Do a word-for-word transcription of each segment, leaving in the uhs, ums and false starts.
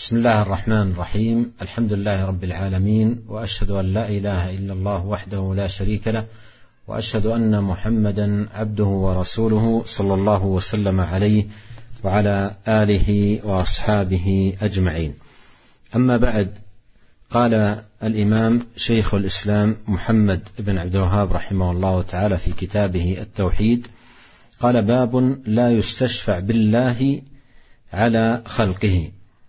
بسم الله الرحمن الرحيم. الحمد لله رب العالمين، وأشهد أن لا إله إلا الله وحده لا شريك له، وأشهد أن محمدا عبده ورسوله صلى الله وسلم عليه وعلى آله وأصحابه أجمعين. أما بعد، قال الإمام شيخ الإسلام محمد بن عبد الوهاب رحمه الله تعالى في كتابه التوحيد، قال: باب لا يستشفع بالله على خلقه،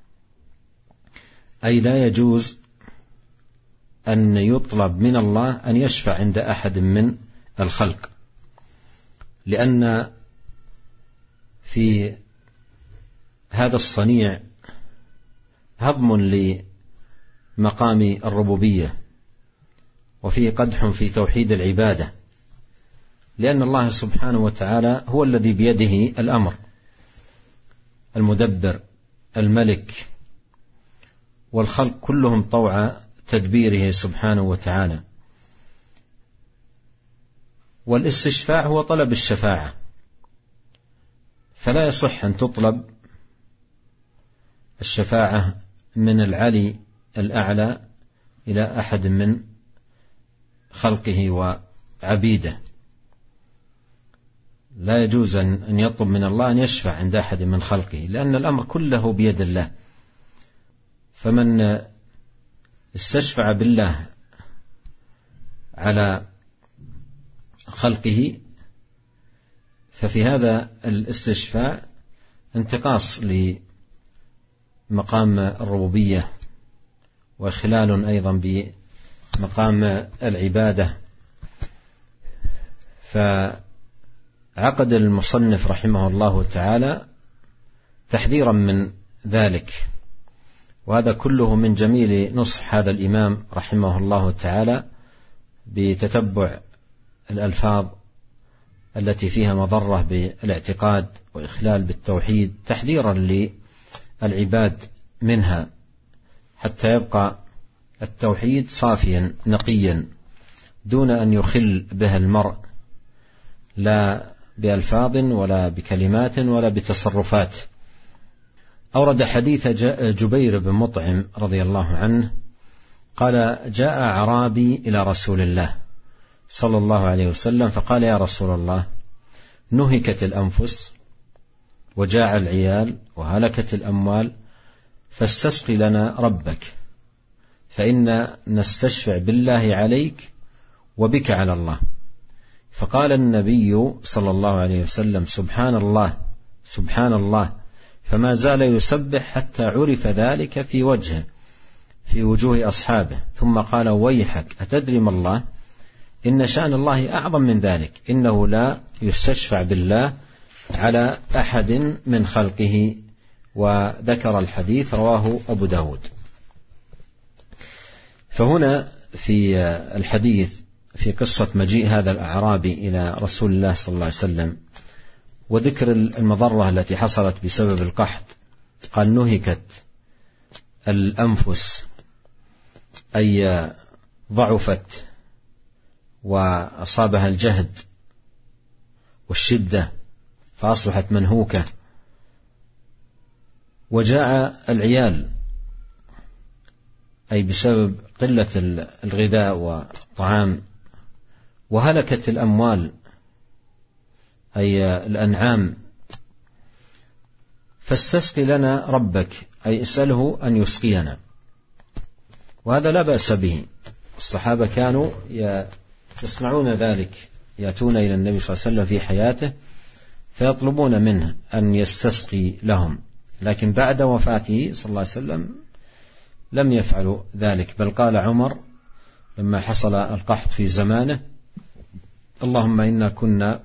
أي لا يجوز أن يطلب من الله أن يشفع عند أحد من الخلق، لأن في هذا الصنيع هضم لمقام الربوبية، وفيه قدح في توحيد العبادة، لأن الله سبحانه وتعالى هو الذي بيده الأمر، المدبر الملك، والخلق كلهم طوع تدبيره سبحانه وتعالى. والاستشفاع هو طلب الشفاعة، فلا يصح أن تطلب الشفاعة من العلي الأعلى إلى أحد من خلقه وعبيده. لا يجوز أن يطلب من الله أن يشفع عند أحد من خلقه، لأن الأمر كله بيد الله. فمن استشفع بالله على خلقه ففي هذا الاستشفاع انتقاص لمقام الربوبية، وخلال أيضا بمقام العبادة. فعقد المصنف رحمه الله تعالى تحذيرا من ذلك، وهذا كله من جميل نصح هذا الإمام رحمه الله تعالى بتتبع الألفاظ التي فيها مضرة بالاعتقاد وإخلال بالتوحيد، تحذيرا للعباد منها، حتى يبقى التوحيد صافيا نقيا دون أن يخل به المرء، لا بألفاظ ولا بكلمات ولا بتصرفات. أورد حديث جبير بن مطعم رضي الله عنه قال: جاء أعرابي إلى رسول الله صلى الله عليه وسلم فقال: يا رسول الله، نهكت الأنفس وجاع العيال وهلكت الأموال، فاستسقي لنا ربك، فإنا نستشفع بالله عليك وبك على الله. فقال النبي صلى الله عليه وسلم: سبحان الله سبحان الله، فما زال يسبح حتى عرف ذلك في وجهه في وجوه أصحابه، ثم قال: ويحك، أتدري ما الله؟ إن شأن الله أعظم من ذلك، إنه لا يستشفع بالله على أحد من خلقه. وذكر الحديث، رواه أبو داود. فهنا في الحديث في قصة مجيء هذا الأعرابي إلى رسول الله صلى الله عليه وسلم وذكر المضرة التي حصلت بسبب القحط، قال: نهكت الأنفس، أي ضعفت وأصابها الجهد والشدة فأصبحت منهوكة، وجاع العيال، أي بسبب قلة الغذاء والطعام، وهلكت الأموال، أي الأنعام، فاستسقي لنا ربك، أي اسأله أن يسقينا. وهذا لا بأس به، الصحابة كانوا يصنعون ذلك، يأتون إلى النبي صلى الله عليه وسلم في حياته فيطلبون منه أن يستسقي لهم، لكن بعد وفاته صلى الله عليه وسلم لم يفعلوا ذلك، بل قال عمر لما حصل القحط في زمانه: اللهم إنا كنا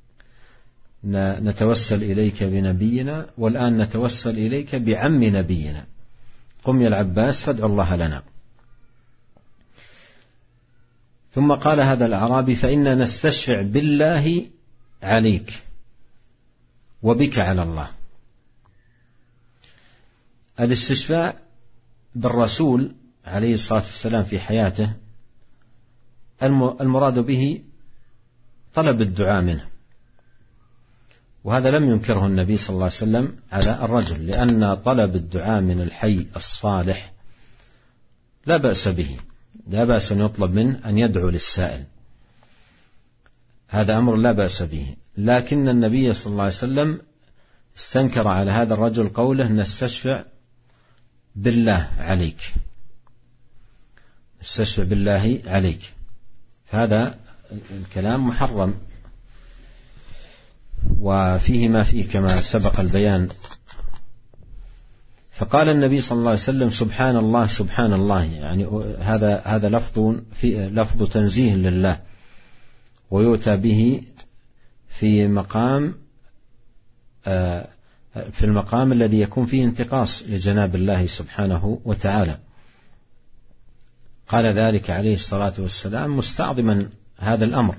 نتوسل إليك بنبينا، والآن نتوسل إليك بعم نبينا، قم يا العباس فادع الله لنا. ثم قال هذا الأعرابي: فإنا نستشفع بالله عليك وبك على الله. الاستشفاع بالرسول عليه الصلاة والسلام في حياته المراد به طلب الدعاء منه، وهذا لم ينكره النبي صلى الله عليه وسلم على الرجل، لأن طلب الدعاء من الحي الصالح لا بأس به، لا بأس أن يطلب منه أن يدعو للسائل، هذا أمر لا بأس به. لكن النبي صلى الله عليه وسلم استنكر على هذا الرجل قوله نستشفع بالله عليك، نستشفع بالله عليك، هذا الكلام محرم وفيه ما فيه كما سبق البيان. فقال النبي صلى الله عليه وسلم سبحان الله سبحان الله، يعني هذا هذا لفظ في لفظ تنزيه لله، ويؤتى به في مقام في المقام الذي يكون فيه انتقاص لجناب الله سبحانه وتعالى. قال ذلك عليه الصلاة والسلام مستعظما هذا الأمر،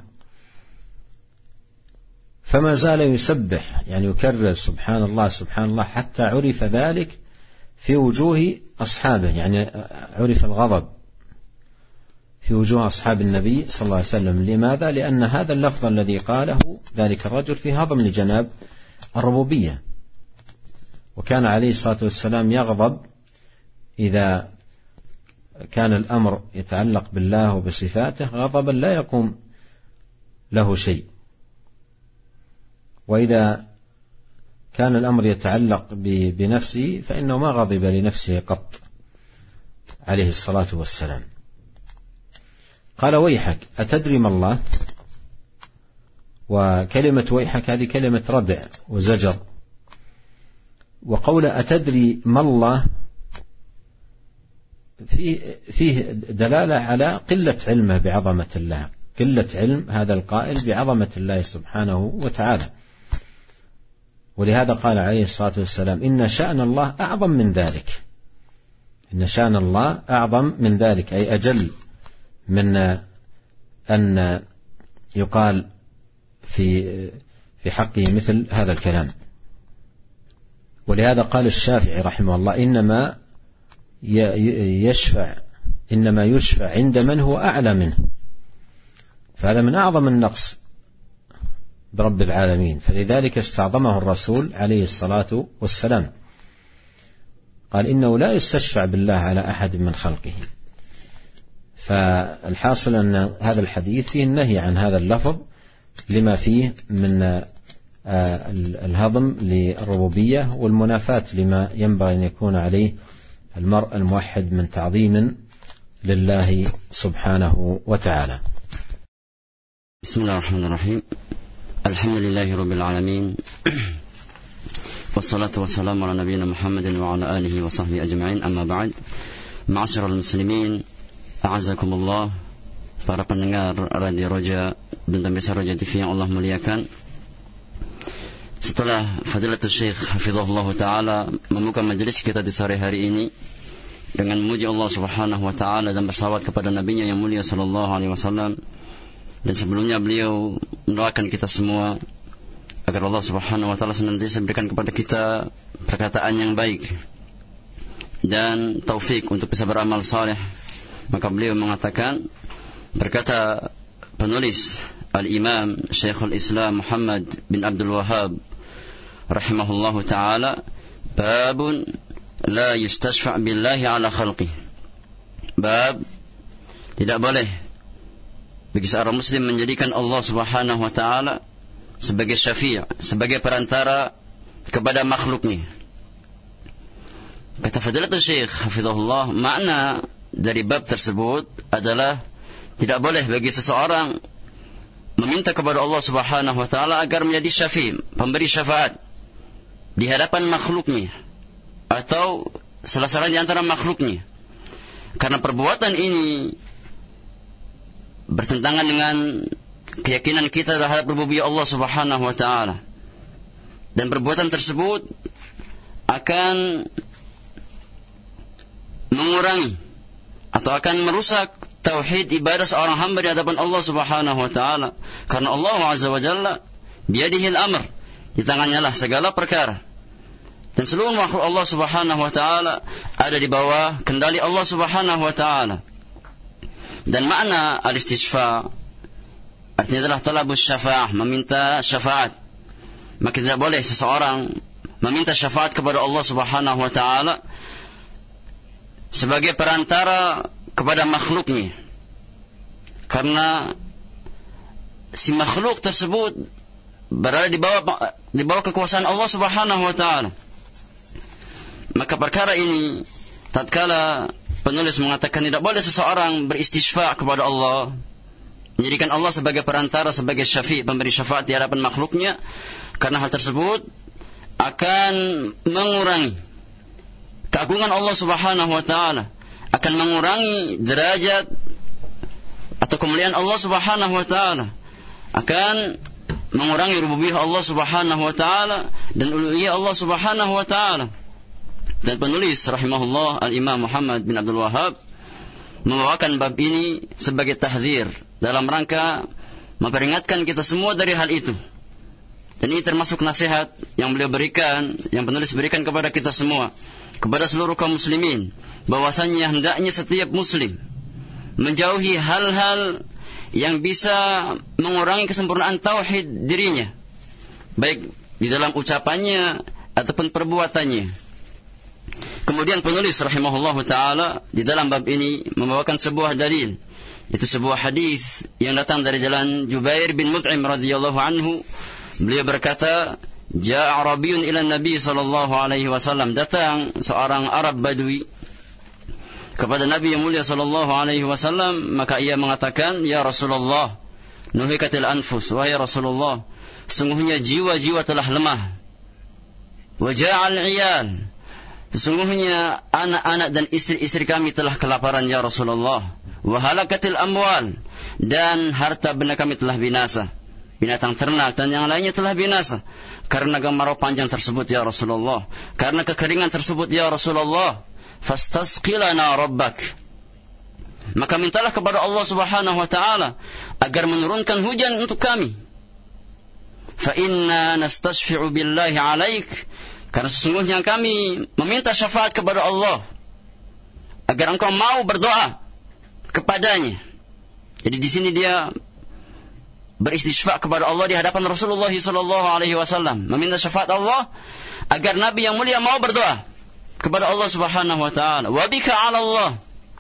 فما زال يسبح، يعني يكرر سبحان الله سبحان الله حتى عرف ذلك في وجوه أصحابه، يعني عرف الغضب في وجوه أصحاب النبي صلى الله عليه وسلم. لماذا؟ لأن هذا اللفظ الذي قاله ذلك الرجل في هضم لجناب الربوبية، وكان عليه الصلاة والسلام يغضب إذا كان الأمر يتعلق بالله وبصفاته غضبا لا يقوم له شيء، وإذا كان الأمر يتعلق بنفسه فإنه ما غضب لنفسه قط عليه الصلاة والسلام. قال ويحك أتدري ما الله؟ وكلمة ويحك هذه كلمة ردع وزجر، وقول أتدري ما الله فيه, فيه دلالة على قلة علمه بعظمة الله، قلة علم هذا القائل بعظمة الله سبحانه وتعالى. ولهذا قال عليه الصلاة والسلام إن شأن الله أعظم من ذلك، إن شأن الله أعظم من ذلك، أي أجل من أن يقال في في حقه مثل هذا الكلام. ولهذا قال الشافعي رحمه الله إنما يشفع إنما يشفع عند من هو أعلى منه، فهذا من أعظم النقص برب العالمين، فلذلك استعظمه الرسول عليه الصلاة والسلام، قال إنه لا يستشفع بالله على أحد من خلقه. فالحاصل أن هذا الحديث فيه النهي عن هذا اللفظ لما فيه من الهضم للربوبية والمنافاة لما ينبغي أن يكون عليه المرء الموحد من تعظيم لله سبحانه وتعالى. بسم الله الرحمن الرحيم، الحمد لله رب العالمين، والصلاة والسلام على نبينا محمد وعلى آله وصحبه أجمعين. أما بعد, معاشر المسlimin, a'azakumullah, para pendengar Radio Roja dan Besar Roja T V yang Allah muliakan. Setelah Fadilatul Syekh Hafizahullah Ta'ala membuka majelis kita di sore hari ini dengan memuji Allah Subhanahu Wa Ta'ala dan bersalawat kepada Nabi-Nya yang mulia Sallallahu Alaihi Wasallam, dan sebelumnya beliau mendoakan kita semua agar Allah Subhanahu Wa Ta'ala senantiasa berikan kepada kita perkataan yang baik dan taufik untuk bisa beramal saleh. Maka beliau mengatakan, berkata penulis Al-Imam Syekhul Islam Muhammad bin Abdul Wahhab rahimahullahu ta'ala, babun la yustashfa' billahi ala khalqih. Bab, tidak boleh bagi seorang muslim menjadikan Allah Subhanahu wa ta'ala sebagai syafi', sebagai perantara kepada makhluknya. Kata Fadilatul Syekh Hafizahullah, makna dari bab tersebut adalah tidak boleh bagi seseorang meminta kepada Allah Subhanahu wa ta'ala agar menjadi syafi', pemberi syafaat di hadapan makhluknya atau salah seorang di antara makhluknya, karena perbuatan ini bertentangan dengan keyakinan kita terhadap rububiyah Allah Subhanahu wa ta'ala, dan perbuatan tersebut akan mengurangi atau akan merusak tauhid ibadah seorang hamba di hadapan Allah Subhanahu wa ta'ala, karena Allah Azza wa Jalla biyadihil amr, di tangannya lah segala perkara, dan seluruh makhluk Allah Subhanahu wa ta'ala ada di bawah kendali Allah Subhanahu wa ta'ala. Dan makna al-istishfa' artinya adalah talabus syafa'ah, meminta syafaat. maka tidak boleh seseorang meminta syafaat kepada Allah Subhanahu wa taala sebagai perantara kepada makhluknya. Karena si makhluk tersebut berada di bawah di bawah kekuasaan Allah Subhanahu wa taala. Maka perkara ini tatkala penulis mengatakan tidak boleh seseorang beristisfa kepada Allah, menjadikan Allah sebagai perantara, sebagai syafi', pemberi syafaat di hadapan makhluknya, karena hal tersebut akan mengurangi keagungan Allah Subhanahu wa taala, akan mengurangi derajat atau kemuliaan Allah Subhanahu wa taala, akan mengurangi rububiyah Allah Subhanahu wa taala dan uluhiyah Allah Subhanahu wa taala. Dan penulis rahimahullah Al-Imam Muhammad bin Abdul Wahhab membawakan bab ini sebagai tahdzir dalam rangka memperingatkan kita semua dari hal itu. Dan ini termasuk nasihat yang beliau berikan, yang penulis berikan kepada kita semua, kepada seluruh kaum muslimin, bahwasanya hendaknya setiap muslim menjauhi hal-hal yang bisa mengurangi kesempurnaan tauhid dirinya, baik di dalam ucapannya ataupun perbuatannya. Kemudian penulis rahimahullahu taala di dalam bab ini membawakan sebuah dalil, itu sebuah hadis yang datang dari jalan Jubair bin Mut'im radhiyallahu anhu. Beliau berkata, "Ja'a Arabiyyun ila Nabi sallallahu alaihi wasallam." Datang seorang Arab Badui kepada Nabi yang mulia sallallahu alaihi wasallam, maka ia mengatakan, "Ya Rasulullah, nuhikatil anfus." Wahai Rasulullah, sesungguhnya jiwa-jiwa telah lemah. Wa ja'al 'iyal, sesungguhnya anak-anak dan istri-istri kami telah kelaparan ya Rasulullah. Wa halakatil amwal, dan harta benda kami telah binasa. Binatang ternak dan yang lainnya telah binasa karena kemarau panjang tersebut ya Rasulullah, karena kekeringan tersebut ya Rasulullah. Fastasqilana rabbak, maka mintalah kepada Allah Subhanahu wa taala agar menurunkan hujan untuk kami. Fa inna nastashfi'u billahi 'alaik, karena sesungguhnya kami meminta syafaat kepada Allah agar engkau mau berdoa kepadanya. Jadi di sini dia beristisfa kepada Allah di hadapan Rasulullah sallallahu alaihi wasallam, meminta syafaat Allah agar Nabi yang mulia mau berdoa kepada Allah Subhanahu wa taala. Wa bika 'ala Allah,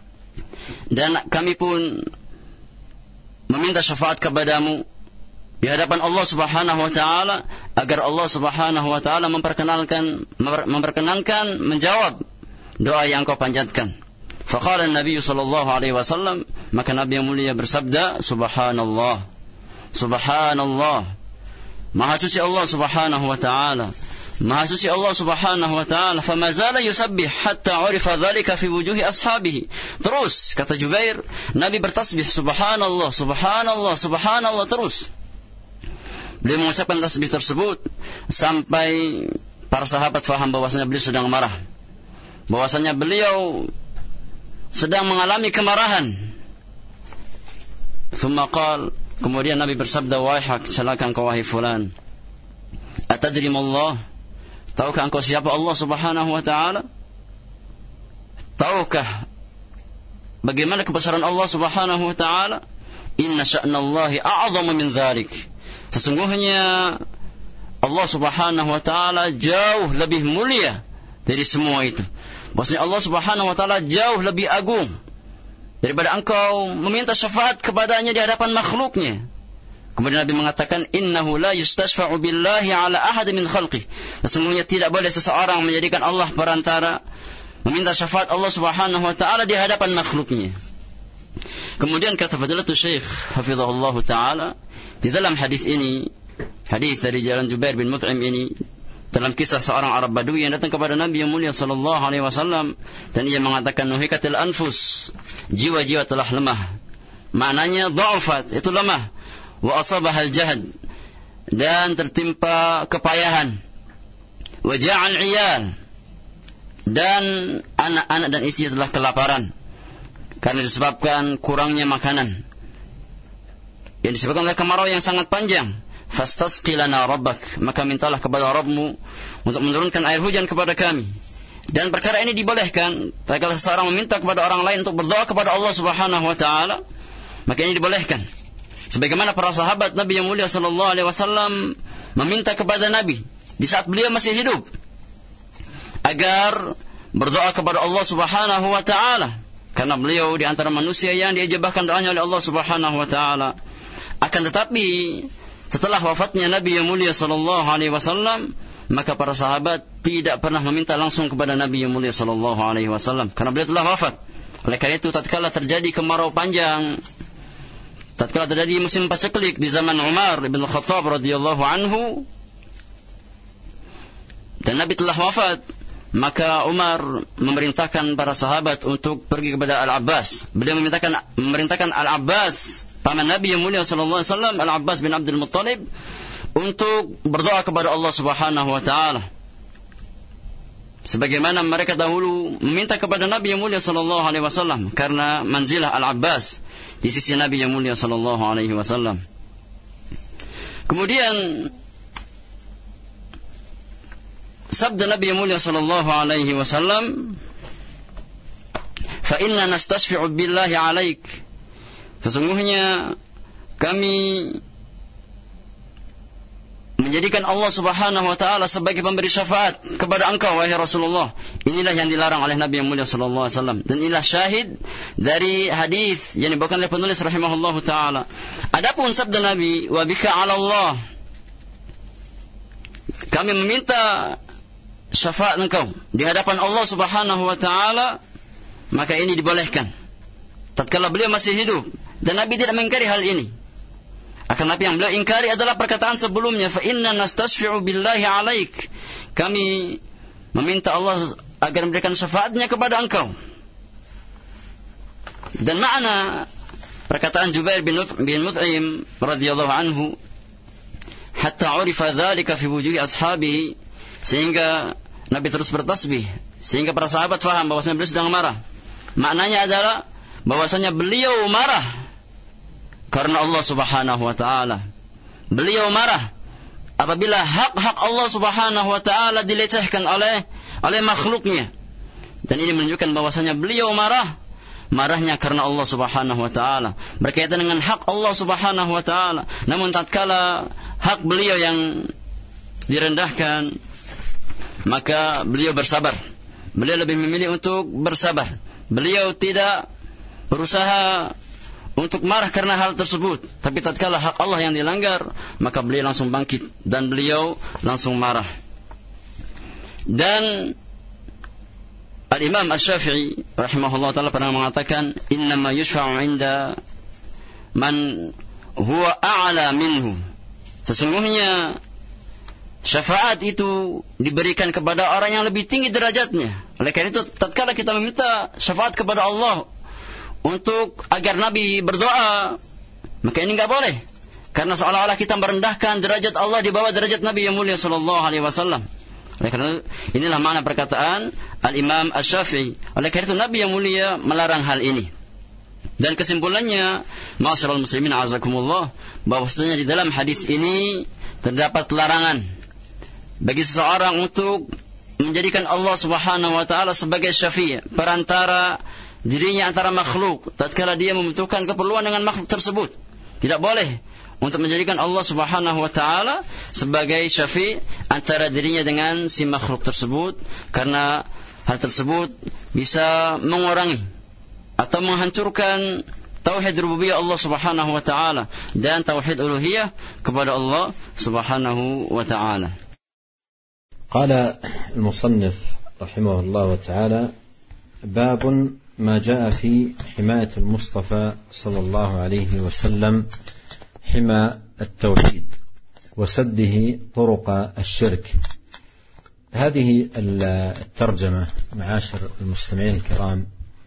dan kami pun meminta syafaat kepadamu di hadapan Allah Subhanahu wa taala agar Allah Subhanahu wa taala memperkenalkan memperkenankan menjawab doa yang kau panjatkan. Faqala an-nabiy sallallahu alaihi wasallam, maka Nabi yang mulia bersabda, subhanallah, subhanallah, maha suci Allah Subhanahu wa taala, maha suci Allah Subhanahu wa taala. Fama zala yusabbih hatta urifa dzalika fi wujuhi ashabihi. Terus kata Jubair, Nabi bertasbih subhanallah, subhanallah, subhanallah terus. Beliau mengucapkan tasbih tersebut sampai para sahabat faham bahwasanya beliau sedang marah, bahwasanya beliau sedang mengalami kemarahan. Thumma qala, kemudian Nabi bersabda, wahak, celaka engkau wahai fulan, atadri mallah, tahukah engkau siapa Allah Subhanahu wa taala? Tahukah bagaimana kebesaran Allah Subhanahu wa taala? Inna sya'nallahi a'zamu min dzalik, sesungguhnya Allah Subhanahu wa taala jauh lebih mulia dari semua itu. Maksudnya Allah Subhanahu wa taala jauh lebih agung daripada engkau meminta syafaat kepadanya di hadapan makhluknya. Kemudian Nabi mengatakan, innahu la yustashfa'u billahi ala ahad min khalqih, sesungguhnya tidak boleh seseorang menjadikan Allah perantara, meminta syafaat Allah Subhanahu wa taala di hadapan makhluknya. Kemudian kata Fadilatul Syekh hafizahullah taala, di dalam hadis ini, hadis dari jalan Jubair bin Mut'im ini, dalam kisah seorang Arab Badui yang datang kepada Nabi yang mulia sallallahu alaihi wasallam, dan ia mengatakan, nuhikatil anfus, jiwa-jiwa telah lemah. Maknanya dha'afat, itu lemah. Wa asabahal jahd, dan tertimpa kepayahan. Wa ja'al 'iyal, dan anak-anak dan istri telah kelaparan karena disebabkan kurangnya makanan, yang disebabkan oleh kemarau yang sangat panjang. Fastasqi lana rabbak, maka mintalah kepada Rabbmu untuk menurunkan air hujan kepada kami. Dan perkara ini dibolehkan tatkala seseorang meminta kepada orang lain untuk berdoa kepada Allah Subhanahu wa taala, maka ini dibolehkan. Sebagaimana para sahabat Nabi yang mulia sallallahu alaihi wasallam meminta kepada Nabi di saat beliau masih hidup agar berdoa kepada Allah Subhanahu wa taala, karena beliau di antara manusia yang diijabahkan doanya oleh Allah Subhanahu wa taala. Akan tetapi setelah wafatnya Nabi yang mulia sallallahu alaihi wasallam, maka para sahabat tidak pernah meminta langsung kepada Nabi yang mulia sallallahu alaihi wasallam karena beliau telah wafat. Oleh karena itu tatkala terjadi kemarau panjang, tatkala terjadi musim paceklik di zaman Umar bin Khattab radhiyallahu anhu dan Nabi telah wafat, maka Umar memerintahkan para sahabat untuk pergi kepada Al-Abbas. Beliau memerintahkan memerintahkan Al-Abbas, paman Nabi yang mulia sallallahu alaihi wasallam, Al-Abbas bin Abdul Muttalib, untuk berdoa kepada Allah Subhanahu wa taala. Sebagaimana mereka dahulu meminta kepada Nabi yang mulia sallallahu alaihi wasallam karena manzilah Al-Abbas di sisi Nabi yang mulia sallallahu alaihi wasallam. Kemudian sabda Nabi yang mulia sallallahu alaihi wasallam, "Fa inna nastasfi'u billahi 'alaik." Sesungguhnya kami menjadikan Allah Subhanahu wa taala sebagai pemberi syafaat kepada engkau wahai Rasulullah. Inilah yang dilarang oleh Nabi yang mulia sallallahu alaihi wasallam dan inilah syahid dari hadis yang dibawakan oleh penulis rahimahullahu taala. Adapun sabda Nabi, "Wa bika 'ala Allah." Kami meminta syafaat engkau di hadapan Allah Subhanahu wa taala, maka ini dibolehkan tatkala beliau masih hidup dan Nabi tidak mengingkari hal ini. Akan Nabi yang beliau ingkari adalah perkataan sebelumnya, "Fa inna nastasfi'u billahi 'alaik." Kami meminta Allah agar memberikan syafaatnya kepada engkau. Dan makna perkataan Jubair bin Mut'im radhiyallahu anhu, hatta 'urifa dzalika fi wujuhi ashabihi, sehingga Nabi terus bertasbih sehingga para sahabat faham bahwasanya beliau sedang marah. Maknanya adalah bahwasanya beliau marah karena Allah Subhanahu wa taala. Beliau marah apabila hak-hak Allah Subhanahu wa taala dilecehkan oleh oleh makhluknya. Dan ini menunjukkan bahwasanya beliau marah marahnya karena Allah Subhanahu wa taala, berkaitan dengan hak Allah Subhanahu wa taala. Namun tatkala hak beliau yang direndahkan, maka beliau bersabar. Beliau lebih memilih untuk bersabar. Beliau tidak berusaha untuk marah karena hal tersebut, tapi tatkala hak Allah yang dilanggar, maka beliau langsung bangkit dan beliau langsung marah. Dan Al-Imam Asy-Syafi'i rahimahullah taala pernah mengatakan, "Innama yushfa'u 'inda man huwa a'la minhu." Sesungguhnya syafaat itu diberikan kepada orang yang lebih tinggi derajatnya. Oleh karena itu tatkala kita meminta syafaat kepada Allah untuk agar Nabi berdoa, maka ini enggak boleh, karena seolah-olah kita merendahkan derajat Allah di bawah derajat Nabi yang mulia sallallahu alaihi wasallam. Oleh karena inilah makna perkataan Al-Imam Asy-Syafi'i. Oleh karena itu Nabi yang mulia melarang hal ini. Dan kesimpulannya, ma'asyiral muslimin azakumullah, bahwasanya di dalam hadis ini terdapat larangan bagi seseorang untuk menjadikan Allah Subhanahu wa taala sebagai syafi', perantara dirinya antara makhluk tatkala dia membutuhkan keperluan dengan makhluk tersebut. Tidak boleh untuk menjadikan Allah Subhanahu wa taala sebagai syafi' antara dirinya dengan si makhluk tersebut, karena hal tersebut bisa mengurangi atau menghancurkan tauhid rububiyah Allah Subhanahu wa taala dan tauhid uluhiyah kepada Allah Subhanahu wa taala. Qala al-musannif rahimahullah ta'ala, bab ما جاء في حماية المصطفى صلى الله عليه وسلم حمى التوحيد وسده طرق الشرك. هذه الترجمة معاشر المستمعين الكرام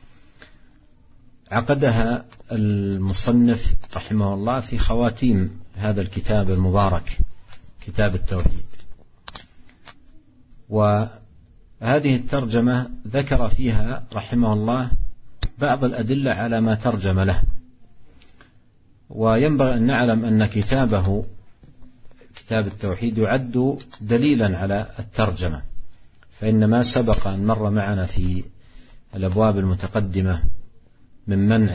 عقدها المصنف رحمه الله في خواتيم هذا الكتاب المبارك، كتاب التوحيد. وهذه الترجمة ذكر فيها رحمه الله بعض الأدلة على ما ترجم له. وينبغي أن نعلم أن كتابه كتاب التوحيد يعد دليلا على الترجمة، فإن ما سبق أن مر معنا في الأبواب المتقدمة من منع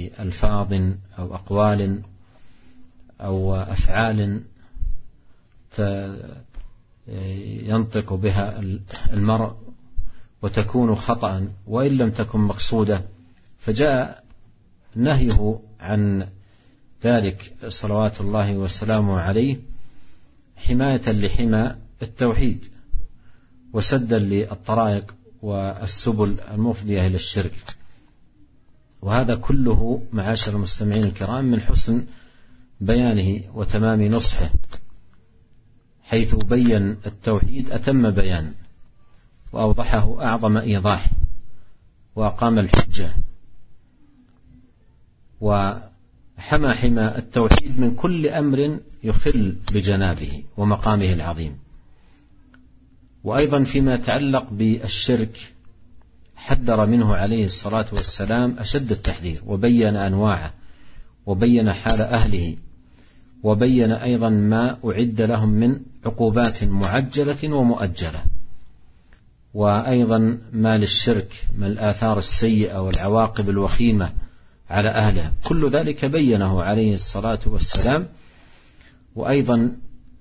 لألفاظ أو أقوال أو أفعال ينطق بها المرء وتكون خطأ وإن لم تكن مقصودة، فجاء نهيه عن ذلك صلوات الله وسلامه عليه حماية لحمى التوحيد وسدا للطرائق والسبل المفضية إلى الشرك. وهذا كله معاشر المستمعين الكرام من حسن بيانه وتمام نصحه، حيث بين التوحيد أتم بيان وأوضحه أعظم إيضاح وأقام الحجة، وحمى حمى التوحيد من كل أمر يخل بجنابه ومقامه العظيم. وأيضا فيما يتعلق بالشرك حذر منه عليه الصلاة والسلام أشد التحذير، وبين أنواعه وبين حال أهله، وبين أيضا ما أعد لهم من عقوبات معجلة ومؤجلة، وأيضا ما للشرك من الآثار السيئة والعواقب الوخيمة على أهله، كل ذلك بينه عليه الصلاة والسلام. وأيضا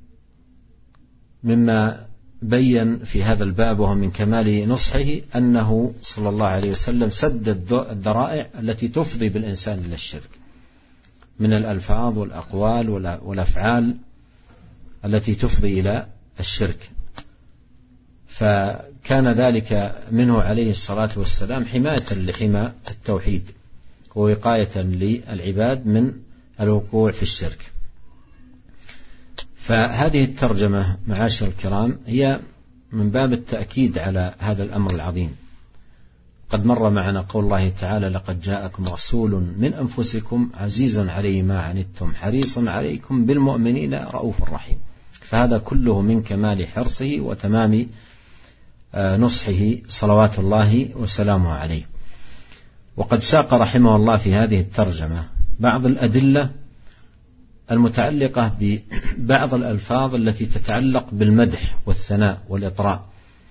مما بين في هذا الباب وهو من كمال نصحه أنه صلى الله عليه وسلم سد الذرائع التي تفضي بالإنسان إلى الشرك من الألفاظ والأقوال والأفعال التي تفضي إلى الشرك، فكان ذلك منه عليه الصلاة والسلام حماية لحمى التوحيد ووقاية للعباد من الوقوع في الشرك. فهذه الترجمة معاشر الكرام هي من باب التأكيد على هذا الأمر العظيم. قد مر معنا قول الله تعالى: لقد جاءكم رسول من أنفسكم عزيز عليه ما عنتم حريص عليكم بالمؤمنين رؤوف رحيم. فهذا كله من كمال حرصه وتمام نصحه صلوات الله وسلامه عليه. وقد ساق رحمه الله في هذه الترجمة بعض الأدلة المتعلقة ببعض الألفاظ التي تتعلق بالمدح والثناء والإطراء،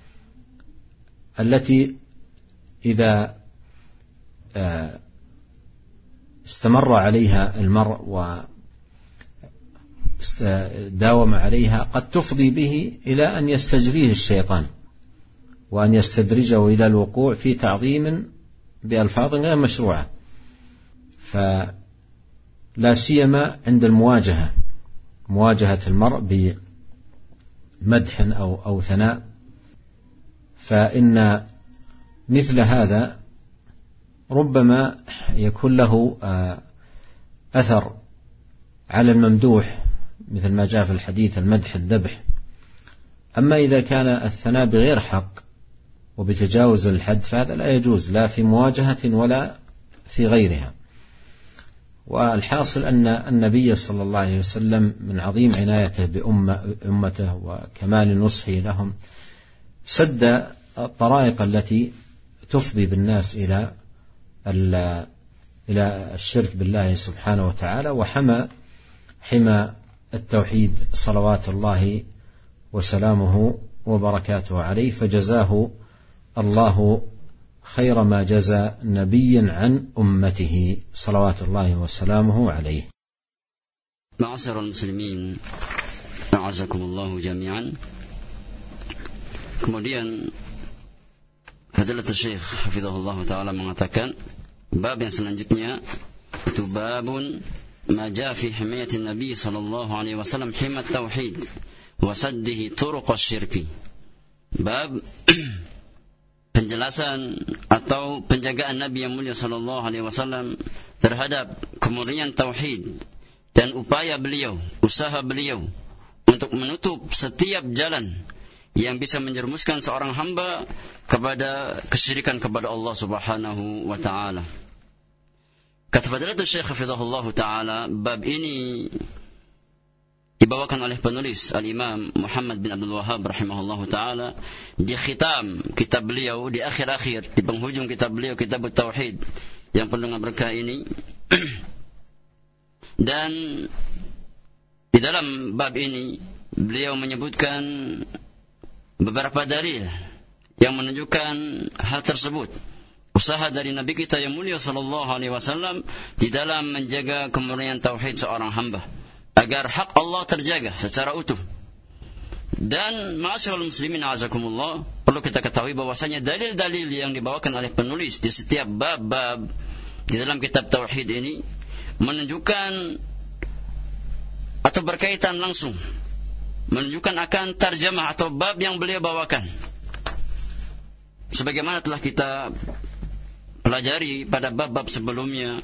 التي إذا استمر عليها المرء وداوم عليها قد تفضي به إلى أن يستجريه الشيطان وأن يستدرجه إلى الوقوع في تعظيم بألفاظ غير مشروعة، فلا سيما عند المواجهة، مواجهة المرء بمدح أو, أو ثناء، فإن مثل هذا ربما يكون له أثر على الممدوح مثل ما جاء في الحديث: المدح الذبح. أما إذا كان الثناء بغير حق وبتجاوز الحد فهذا لا يجوز لا في مواجهة ولا في غيرها. والحاصل أن النبي صلى الله عليه وسلم من عظيم عنايته بأمته وكمال نصحه لهم سد الطرائق التي تفضي بالناس إلى إلى الشرك بالله سبحانه وتعالى، وحمى حمى التوحيد صلوات الله وسلامه وبركاته عليه، فجزاه الله خير ما جزى نبي عن أمته صلوات الله وسلامه عليه. معاشر المسلمين أعزكم الله جميعا. Kemudian Fadilatul Syekh hafizahullah ta'ala mengatakan bab yang selanjutnya itu babun ma jaa fi himayatin Nabi sallallahu alaihi wasallam himat tauhid wa saddihi turuqasy syirki. Bab penjelasan atau penjagaan Nabi yang mulia sallallahu alaihi wasallam terhadap kemurnian tauhid dan upaya beliau, usaha beliau untuk menutup setiap jalan yang bisa menjerumuskan seorang hamba kepada kesyirikan kepada Allah Subhanahu wa taala. Kata Fadilatul Syekh hafizahullah taala, bab ini dibawakan oleh penulis Al-Imam Muhammad bin Abdul Wahhab rahimahullah taala di khitam kitab beliau, di akhir-akhir, di penghujung kitab beliau, Kitab Tauhid yang penuh berkah ini. Dan di dalam bab ini beliau menyebutkan beberapa dalil yang menunjukkan hal tersebut. Usaha dari Nabi kita yang mulia sallallahu alaihi wasallam di dalam menjaga kemurnian tauhid seorang hamba agar hak Allah terjaga secara utuh Dan ma'asyiral muslimin azakumullah, perlu kita ketahui bahwasanya dalil-dalil yang dibawakan oleh penulis di setiap bab-bab di dalam kitab tauhid ini menunjukkan atau berkaitan langsung, menunjukkan akan tarjamah atau bab yang beliau bawakan. Sebagaimana telah kita pelajari pada bab-bab sebelumnya,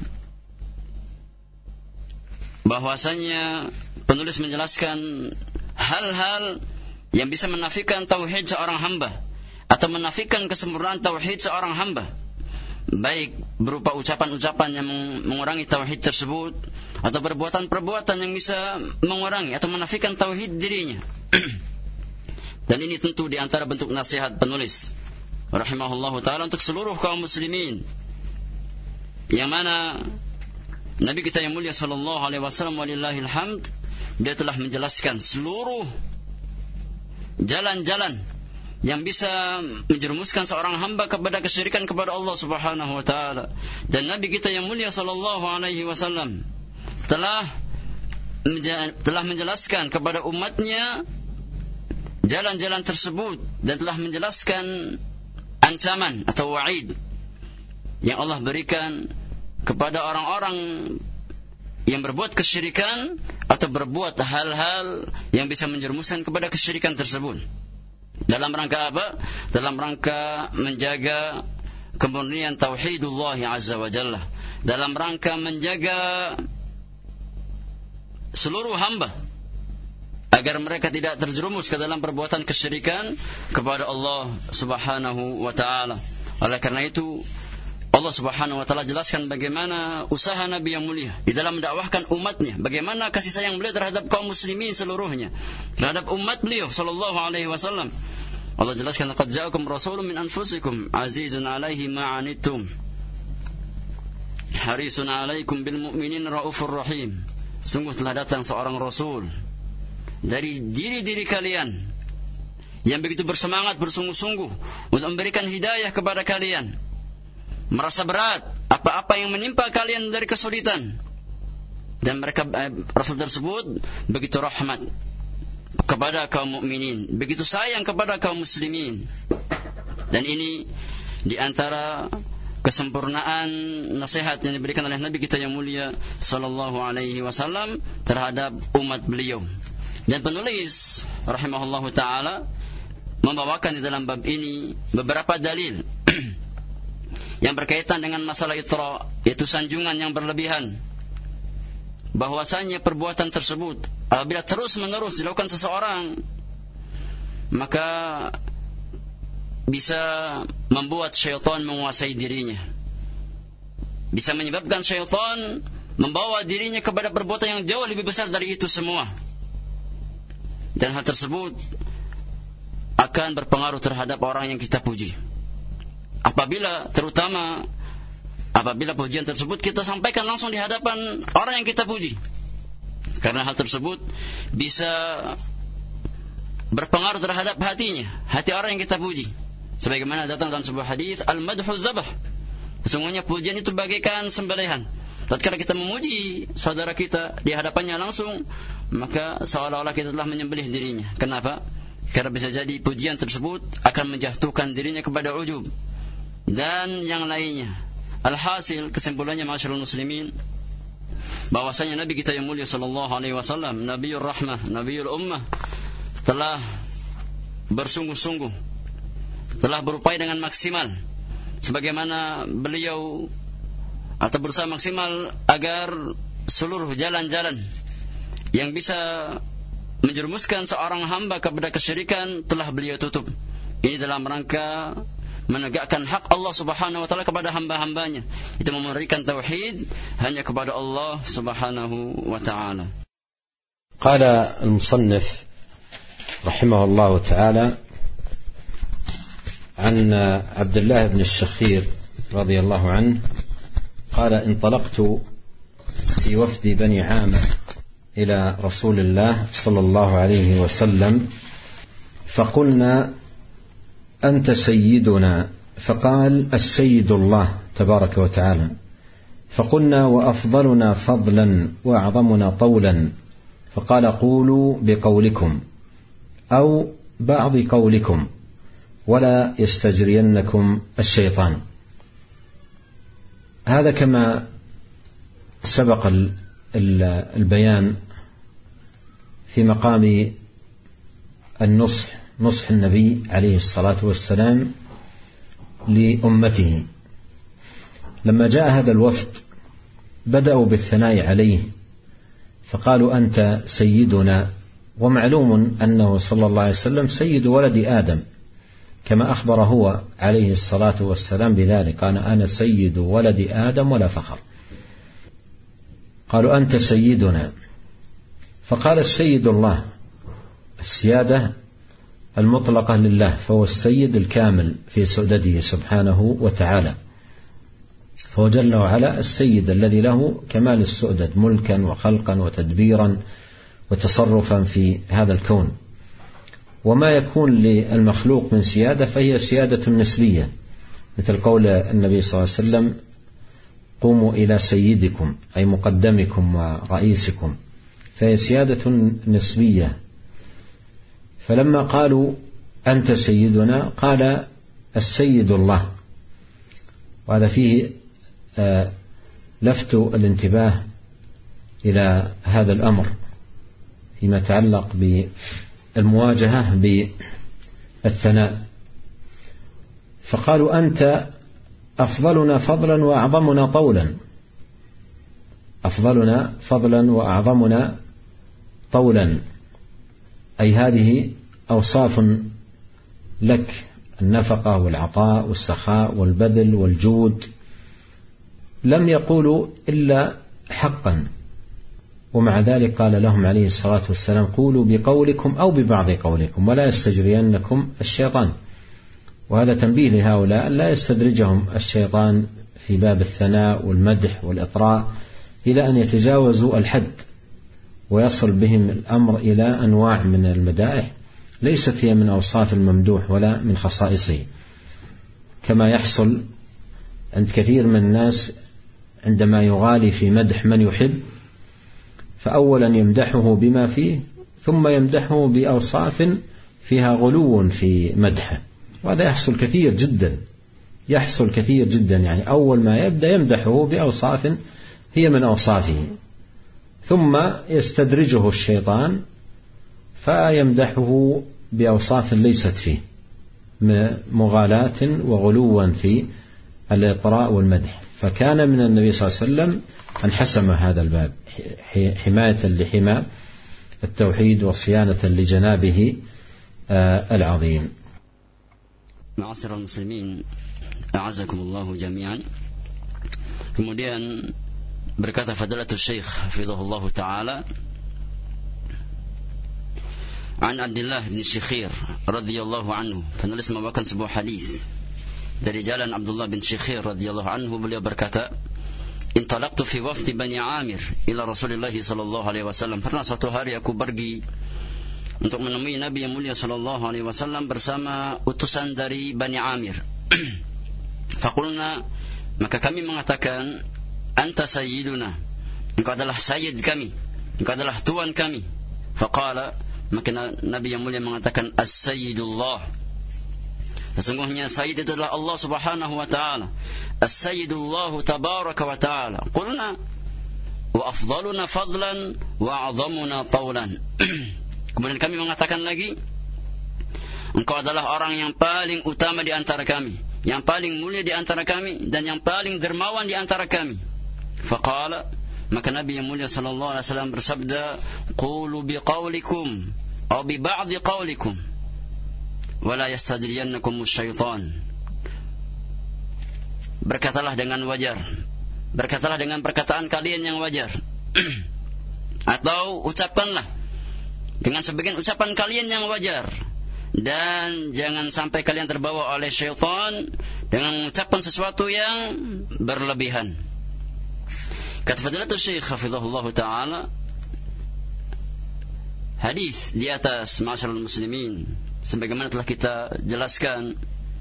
bahwasanya penulis menjelaskan hal-hal yang bisa menafikan tauhid seorang hamba atau menafikan kesempurnaan tauhid seorang hamba, baik berupa ucapan-ucapan yang mengurangi tauhid tersebut atau perbuatan-perbuatan yang bisa mengurangi atau menafikan tauhid dirinya. Dan ini tentu di antara bentuk nasihat penulis rahimahullahu ta'ala untuk seluruh kaum muslimin, yang mana Nabi kita yang mulia sallallahu alaihi wasallam walillahil hamd, dia telah menjelaskan seluruh jalan-jalan yang bisa menjerumuskan seorang hamba kepada kesyirikan kepada Allah Subhanahu wa taala. Dan Nabi kita yang mulia sallallahu alaihi wasallam telah telah menjelaskan kepada umatnya jalan-jalan tersebut dan telah menjelaskan ancaman atau wa'id yang Allah berikan kepada orang-orang yang berbuat kesyirikan atau berbuat hal-hal yang bisa menjerumuskan kepada kesyirikan tersebut. Dalam rangka apa? Dalam rangka menjaga kemurnian tauhidullah azza wa jalla, dalam rangka menjaga seluruh hamba agar mereka tidak terjerumus ke dalam perbuatan kesyirikan kepada Allah Subhanahu wa taala. Oleh karena itu Allah Subhanahu wa taala jelaskan bagaimana usaha Nabi yang mulia di dalam mendakwahkan umatnya, bagaimana kasih sayang beliau terhadap kaum muslimin seluruhnya, terhadap umat beliau sallallahu alaihi wasallam. Allah jelaskan, laqad ja'akum rasulun min anfusikum azizun 'alaihi ma 'anittum harisun 'alaikum bil mu'minin raufur rahim. Sungguh telah datang seorang rasul dari diri-diri kalian yang begitu bersemangat bersungguh-sungguh untuk memberikan hidayah kepada kalian, merasa berat apa-apa yang menimpa kalian dari kesulitan, dan mereka eh, Rasul tersebut begitu rahmat kepada kaum mukminin, begitu sayang kepada kaum muslimin. Dan ini di antara kesempurnaan nasihat yang diberikan oleh Nabi kita yang mulia sallallahu alaihi wasallam terhadap umat beliau. Dan penulis rahimahullahu taala membawakan di dalam bab ini beberapa dalil yang berkaitan dengan masalah itra, yaitu sanjungan yang berlebihan, bahwasanya perbuatan tersebut apabila terus-menerus dilakukan seseorang, maka bisa membuat syaitan menguasai dirinya, bisa menyebabkan syaitan membawa dirinya kepada perbuatan yang jauh lebih besar dari itu semua. Dan hal tersebut akan berpengaruh terhadap orang yang kita puji. Apabila, terutama apabila pujian tersebut kita sampaikan langsung di hadapan orang yang kita puji, karena hal tersebut bisa berpengaruh terhadap hatinya, hati orang yang kita puji. Sebagaimana datang dalam sebuah hadis, al-madhu dzabah, sesungguhnya pujian itu bagaikan sembelihan. Tatkala kita memuji saudara kita di hadapannya langsung, maka seolah-olah kita telah menyembelih dirinya. Kenapa? Karena bisa jadi pujian tersebut akan menjatuhkan dirinya kepada ujub dan yang lainnya. Alhasil, kesimpulannya ma'asyiral muslimin, bahwasanya Nabi kita yang mulia sallallahu alaihi wasallam, Nabiyur Rahmah, Nabiyul Ummah, telah bersungguh-sungguh, telah berupaya dengan maksimal, sebagaimana beliau atau berusaha maksimal agar seluruh jalan-jalan yang bisa menjerumuskan seorang hamba kepada kesyirikan telah beliau tutup. Ini dalam rangka menegakkan hak Allah Subhanahu wa taala kepada hamba-hambanya, itu memberikan tauhid hanya kepada Allah Subhanahu wa taala. Qala al-musannif rahimahullah taala an Abdullah ibn al-Shakhir radiyallahu anhu قال انطلقت في وفد بني عامر إلى رسول الله صلى الله عليه وسلم فقلنا أنت سيدنا فقال السيد الله تبارك وتعالى فقلنا وأفضلنا فضلا وأعظمنا طولا فقال قولوا بقولكم أو بعض قولكم ولا يستجرينكم الشيطان. هذا كما سبق البيان في مقام النصح، نصح النبي عليه الصلاة والسلام لأمته. لما جاء هذا الوفد بدأوا بالثناء عليه فقالوا أنت سيدنا، ومعلوم أنه صلى الله عليه وسلم سيد ولد آدم كما أخبر هو عليه الصلاة والسلام بذلك، قال أنا سيد ولد آدم ولا فخر. قالوا أنت سيدنا، فقال السيد الله، السيادة المطلقة لله، فهو السيد الكامل في سؤدده سبحانه وتعالى، فهو جل وعلا السيد الذي له كمال السؤدد ملكا وخلقا وتدبيرا وتصرفا في هذا الكون. وما يكون للمخلوق من سيادة فهي سيادة نسبية، مثل قول النبي صلى الله عليه وسلم قوموا إلى سيدكم أي مقدمكم ورئيسكم، فهي سيادة نسبية. فلما قالوا أنت سيدنا قال السيد الله، وهذا فيه لفت الانتباه إلى هذا الأمر فيما يتعلق بالمواجهة بالثناء. فقالوا أنت أفضلنا فضلا وأعظمنا طولا، أفضلنا فضلا وأعظمنا طولا، أي هذه أوصاف لك، النفقة والعطاء والسخاء والبذل والجود. لم يقولوا إلا حقا، ومع ذلك قال لهم عليه الصلاة والسلام قولوا بقولكم أو ببعض قولكم ولا يستجرينكم الشيطان. وهذا تنبيه لهؤلاء لا يستدرجهم الشيطان في باب الثناء والمدح والإطراء إلى أن يتجاوزوا الحد ويصل بهم الأمر إلى أنواع من المدائح ليست هي من أوصاف الممدوح ولا من خصائصه، كما يحصل عند كثير من الناس عندما يغالي في مدح من يحب، فأولا يمدحه بما فيه ثم يمدحه بأوصاف فيها غلو في مدحه، وهذا يحصل كثير جدا، يحصل كثير جدا. يعني أول ما يبدأ يمدحه بأوصاف هي من أوصافه، ثم يستدرجه الشيطان فيمدحه بأوصاف ليست فيه، مغالاة وغلوا في الإطراء والمدح. فكان من النبي صلى الله عليه وسلم أن حسم هذا الباب حماية لحمى التوحيد وصيانة لجنابه العظيم. معاشر المسلمين, a'azakumullahu jami'an. Kemudian berkata Fadilatul Syekh hafizahullah taala, An Abdullah bin Syikhir radhiyallahu anhu, penulis membawakan sebuah hadis dari jalan Abdullah bin Syikhir radhiyallahu anhu. Beliau berkata, Intalaqtu fi wafdi Bani Amir ila Rasulillah sallallahu alaihi wasallam. Pernah suatu hari aku pergi untuk menemui Nabi yang mulia sallallahu alaihi wasallam bersama utusan dari Bani Amir. Faqulna, maka kami mengatakan, Anta sayyiduna, engkau adalah sayyid kami, engkau adalah tuan kami. Faqala, maka Nabi yang mulia mengatakan, As-sayyidullah, sesungguhnya sayyid itu adalah Allah subhanahu wa ta'ala. As-sayyidullah tabaraka wa ta'ala. Qulna, wa afdaluna fadlan wa a'zamuna tawlan. Kemudian kami mengatakan lagi, engkau adalah orang yang paling utama di antara kami, yang paling mulia di antara kami, dan yang paling dermawan di antara kami. Faqala, maka Nabi yang mulia sallallahu alaihi wasallam bersabda, qulu biqaulikum aw bi ba'dhi qaulikum wala yastadriyannakum syaitan. Berkatalah dengan wajar, berkatalah dengan perkataan kalian yang wajar, atau ucapkanlah dengan sebagian ucapan kalian yang wajar, dan jangan sampai kalian terbawa oleh syaitan dengan mengucapkan sesuatu yang berlebihan. Kata Fadilatul Syekh hafizahullah ta'ala, hadis di atas ma'asyiral muslimin, sebagaimana telah kita jelaskan,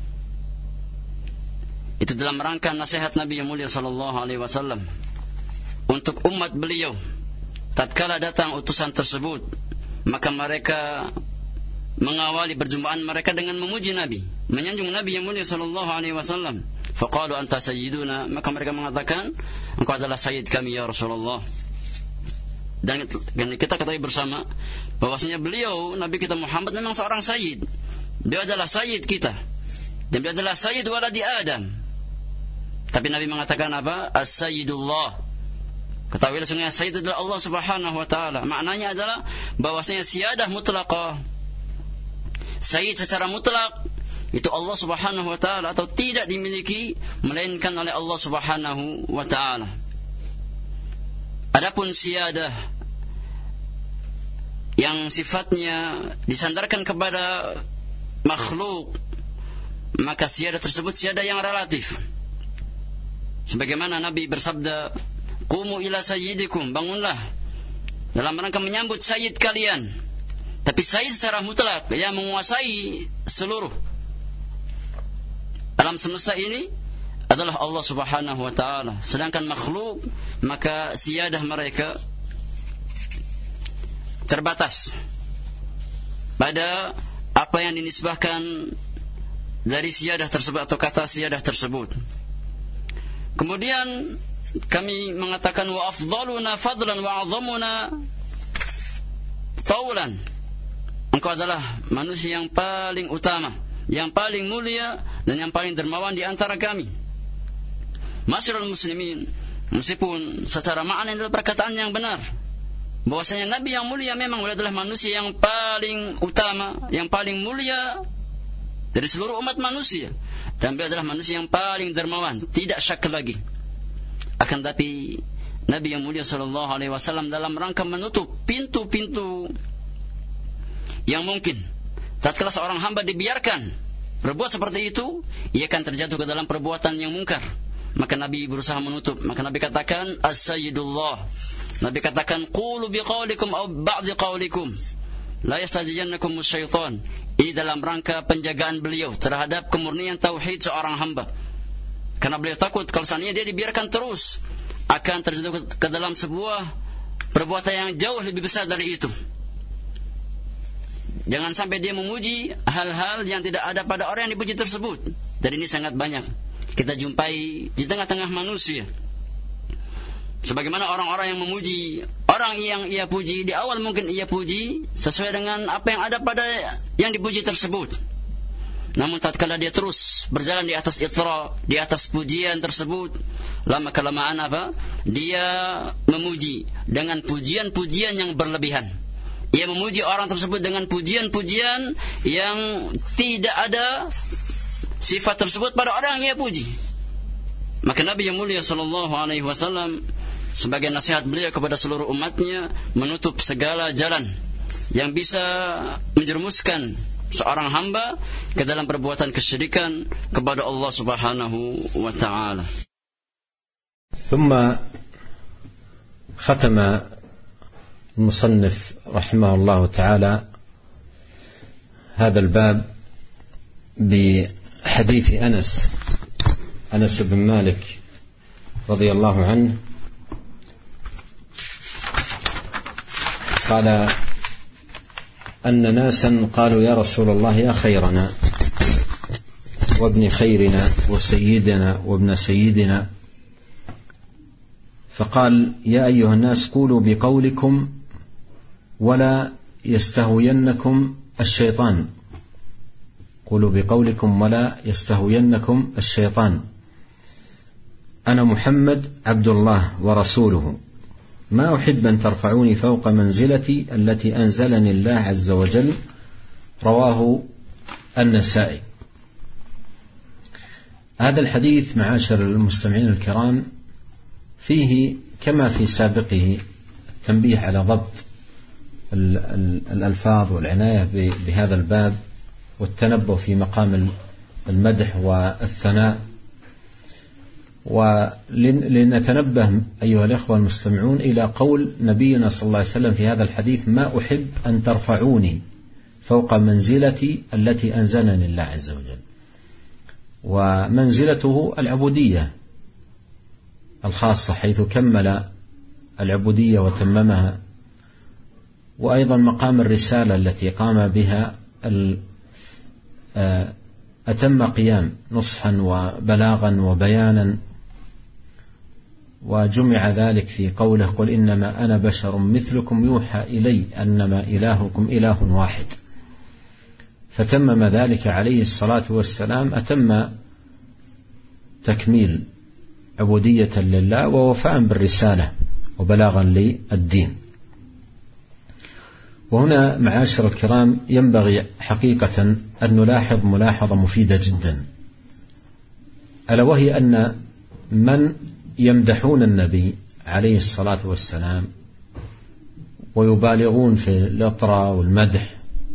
itu dalam rangka nasihat Nabi yang mulia sallallahu alaihi wasallam untuk umat beliau. Tatkala datang utusan tersebut, maka mereka mengawali perjumpaan mereka dengan memuji Nabi, menyanjung Nabi yang mulia sallallahu alaihi wasallam. Faqalu anta sayyiduna, maka mereka mengatakan, engkau adalah sayyid kami ya Rasulullah. Dan kita ketahui bersama bahwasanya beliau, Nabi kita Muhammad, memang seorang sayyid. Dia adalah sayyid kita, dan dia adalah sayyid waladi Adam. Tapi Nabi mengatakan apa? As-sayyidullah. Ketahuilah sesungguhnya sayyid adalah Allah Subhanahu wa taala. Maknanya adalah bahwasanya siyadah mutlaqah, sayyid secara mutlak itu Allah Subhanahu wa taala, atau tidak dimiliki melainkan oleh Allah Subhanahu wa taala. Adapun siyadah yang sifatnya disandarkan kepada makhluk, maka siyadah tersebut siyadah yang relatif. Sebagaimana Nabi bersabda, "Qumu ila sayyidikum," bangunlah dalam rangka menyambut sayyid kalian. Tapi sayyid secara mutlak yang menguasai seluruh alam semesta ini adalah Allah Subhanahu wa taala. Sedangkan makhluk, maka siyadah mereka terbatas pada apa yang dinisbahkan dari siyadah tersebut atau kata siyadah tersebut. Kemudian kami mengatakan wa afdaluna fadlan wa azamuna taulan. Engkau adalah manusia yang paling utama, yang paling mulia, dan yang paling dermawan di antara kami. Masyarul muslimin, meskipun secara makna adalah perkataan yang benar, bahwasanya Nabi yang mulia memang adalah manusia yang paling utama, yang paling mulia dari seluruh umat manusia, dan beliau adalah manusia yang paling dermawan, tidak syak lagi. Akan tapi Nabi yang mulia sallallahu alaihi wasallam dalam rangka menutup pintu-pintu yang mungkin tatkala seorang hamba dibiarkan berbuat seperti itu, ia akan terjatuh ke dalam perbuatan yang mungkar. Maka Nabi berusaha menutup. Maka Nabi katakan as-sayyidullah. Nabi katakan qulu biqaulikum aw ba'dhi qaulikum la yastajijannakum syaitan. Ini dalam rangka penjagaan beliau terhadap kemurnian tauhid seorang hamba. Karena beliau takut kalau seandainya dia dibiarkan terus, akan terjatuh ke dalam sebuah perbuatan yang jauh lebih besar dari itu. Jangan sampai dia memuji hal-hal yang tidak ada pada orang yang dipuji tersebut. Dan ini sangat banyak kita jumpai di tengah-tengah manusia. Sebagaimana orang-orang yang memuji orang yang ia puji, di awal mungkin ia puji sesuai dengan apa yang ada pada yang dipuji tersebut. Namun tatkala dia terus berjalan di atas itra, di atas pujian tersebut, lama kelamaan apa? Dia memuji dengan pujian-pujian yang berlebihan. Ia memuji orang tersebut dengan pujian-pujian yang tidak ada sifat tersebut pada orang yang ia puji. Maka Nabi yang mulia sallallahu alaihi wasallam sebagai nasihat beliau kepada seluruh umatnya, menutup segala jalan yang bisa menjerumuskan seorang hamba ke dalam perbuatan kesyirikan kepada Allah Subhanahu wa taala. ثم ختم المصنف رحمه الله تعالى هذا الباب بحديث أنس أنس بن مالك رضي الله عنه قال أن ناسا قالوا يا رسول الله يا خيرنا وابن خيرنا وسيدنا وابن سيدنا، فقال يا أيها الناس قولوا بقولكم ولا يستهوينكم الشيطان قولوا بقولكم ولا يستهوينكم الشيطان أنا محمد عبد الله ورسوله ما أحب أن ترفعوني فوق منزلتي التي أنزلني الله عز وجل رواه النسائي. هذا الحديث معاشر المستمعين الكرام فيه كما في سابقه التنبيه على ضبط الألفاظ والعناية بهذا الباب والتنبه في مقام المدح والثناء، ولنتنبه أيها الإخوة المستمعون إلى قول نبينا صلى الله عليه وسلم في هذا الحديث ما أحب أن ترفعوني فوق منزلتي التي أنزلني الله عز وجل. ومنزلته العبودية الخاصة حيث كمل العبودية وتممها، وأيضا مقام الرسالة التي قام بها أتم قيام نصحا وبلاغا وبيانا، وجمع ذلك في قوله قل إنما أنا بشر مثلكم يوحى إلي أنما إلهكم إله واحد. فتمم ذلك عليه الصلاة والسلام أتم تكميل عبودية لله ووفاء بالرسالة وبلاغا للدين. وهنا معاشر الكرام ينبغي حقيقة أن نلاحظ ملاحظة مفيدة جدا، ألا وهي أن من يمدحون النبي عليه الصلاة والسلام ويبالغون في الإطراء والمدح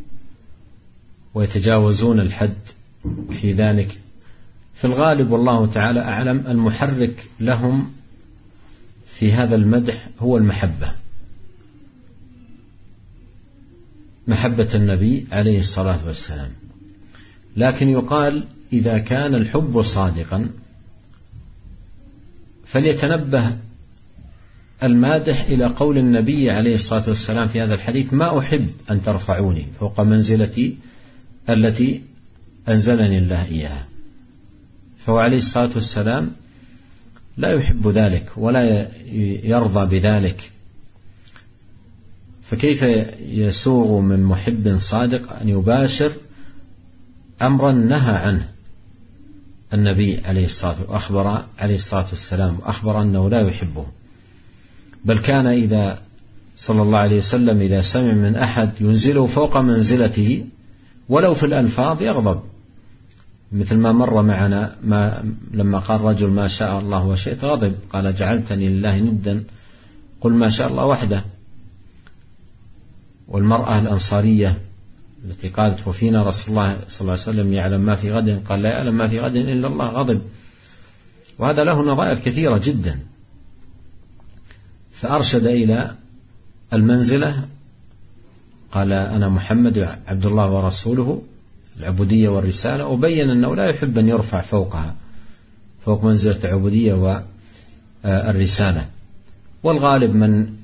ويتجاوزون الحد في ذلك، في الغالب والله تعالى أعلم المحرك لهم في هذا المدح هو المحبة، محبة النبي عليه الصلاة والسلام. لكن يقال إذا كان الحب صادقا فليتنبه المادح إلى قول النبي عليه الصلاة والسلام في هذا الحديث ما أحب أن ترفعوني فوق منزلتي التي أنزلني الله إياها. فهو عليه الصلاة والسلام لا يحب ذلك ولا يرضى بذلك، فكيف يسوغ من محب صادق أن يباشر أمرا نهى عنه النبي عليه الصلاة والسلام وأخبر عليه الصلاة والسلام وأخبر أنه لا يحبه، بل كان إذا صلى الله عليه وسلم إذا سمع من أحد ينزله فوق منزلته ولو في الألفاظ يغضب، مثل ما مر معنا ما لما قال رجل ما شاء الله وشئت غضب، قال جعلتني لله ندا قل ما شاء الله وحده. والمرأة الأنصارية التي قالت وفينا رسول الله صلى الله عليه وسلم يعلم ما في غد، قال لا يعلم ما في غد إلا الله، غضب. وهذا له نظائر كثيرة جدا. فأرشد إلى المنزلة، قال أنا محمد عبد الله ورسوله، العبودية والرسالة، وبين أنه لا يحب أن يرفع فوقها فوق منزلة العبودية والرسالة. والغالب من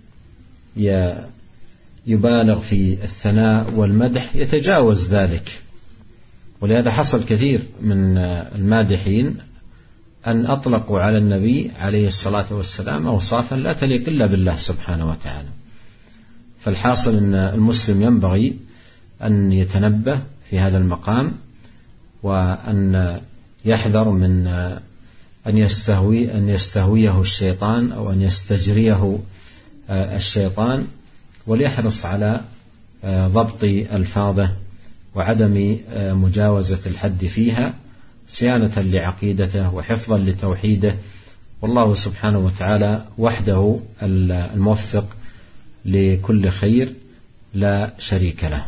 يبالغ في الثناء والمدح يتجاوز ذلك، ولهذا حصل كثير من المادحين أن أطلقوا على النبي عليه الصلاة والسلام أوصافا لا تليق إلا بالله سبحانه وتعالى. فالحاصل أن المسلم ينبغي أن يتنبه في هذا المقام، وأن يحذر من أن يستهوي أن يستهويه الشيطان أو أن يستجريه الشيطان، وليحرص على ضبط ألفاظه وعدم مجاوزة الحد فيها صيانة لعقيدته وحفظا لتوحيده. والله سبحانه وتعالى وحده الموفق لكل خير لا شريك له.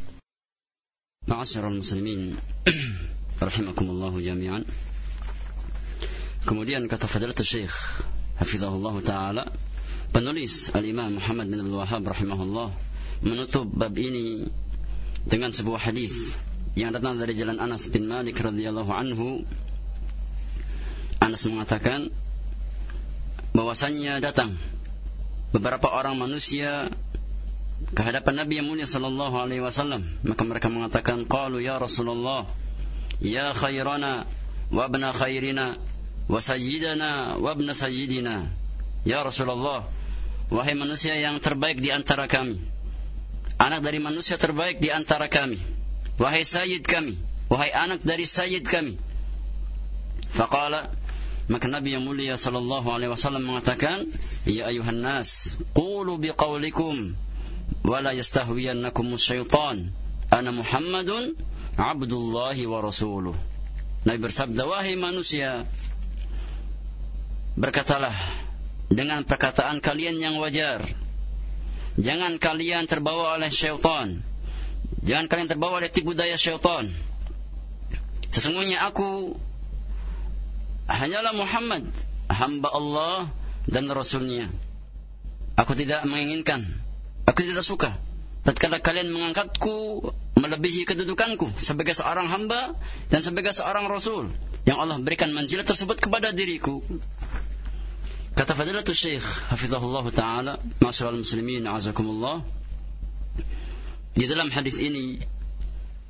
معاشر المسلمين rahimakumullahu jami'an. Kemudian kata Fadilatul Syekh hafizahullah taala, penulis Al-Imam Muhammad bin Abdul Wahhab rahimahullah menutup bab ini dengan sebuah hadis yang datang dari jalan Anas bin Malik radhiyallahu anhu. Anas mengatakan bahwasannya datang beberapa orang manusia ke hadapan Nabi yang mulia sallallahu alaihi wasallam, maka mereka mengatakan, qalu ya Rasulullah, ya khairana wa ibna khairina wa sayyidana wa ibna sayyidina. Ya Rasulullah, wahai manusia yang terbaik di antara kami, anak dari manusia terbaik di antara kami, wahai sayyid kami, wahai anak dari sayyid kami. Faqala, maka Nabi yang mulia sallallahu alaihi wasallam mengatakan, ya ayuhan nas, qulu biqaulikum wala yastahwiyannakum syaitan, ana Muhammadun abdullahi wa rasuluh. Nabi bersabda, wahai manusia, berkatalah dengan perkataan kalian yang wajar. Jangan kalian terbawa oleh syaitan, jangan kalian terbawa oleh tipu daya syaitan. Sesungguhnya aku hanyalah Muhammad, hamba Allah dan Rasulnya. Aku tidak menginginkan, aku tidak suka tatkala kalian mengangkatku melebihi kedudukanku sebagai seorang hamba dan sebagai seorang Rasul yang Allah berikan manzilah tersebut kepada diriku. Kata Fadilatul Syekh hafizahullah ta'ala, ma'asyiral muslimin a'azakumullah, di dalam hadis ini